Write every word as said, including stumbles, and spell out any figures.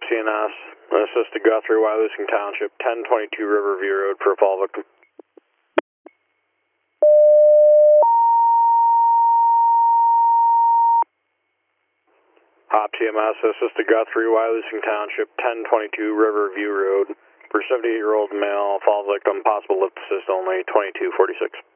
C N S, assist to Guthrie, Wyalusing Township, ten twenty-two Riverview Road for a fall victim. Hop T M S, assist to Guthrie, Wyalusing Township, ten twenty-two Riverview Road for seventy-eight-year-old male, fall victim, possible lift assist only, twenty-two forty-six.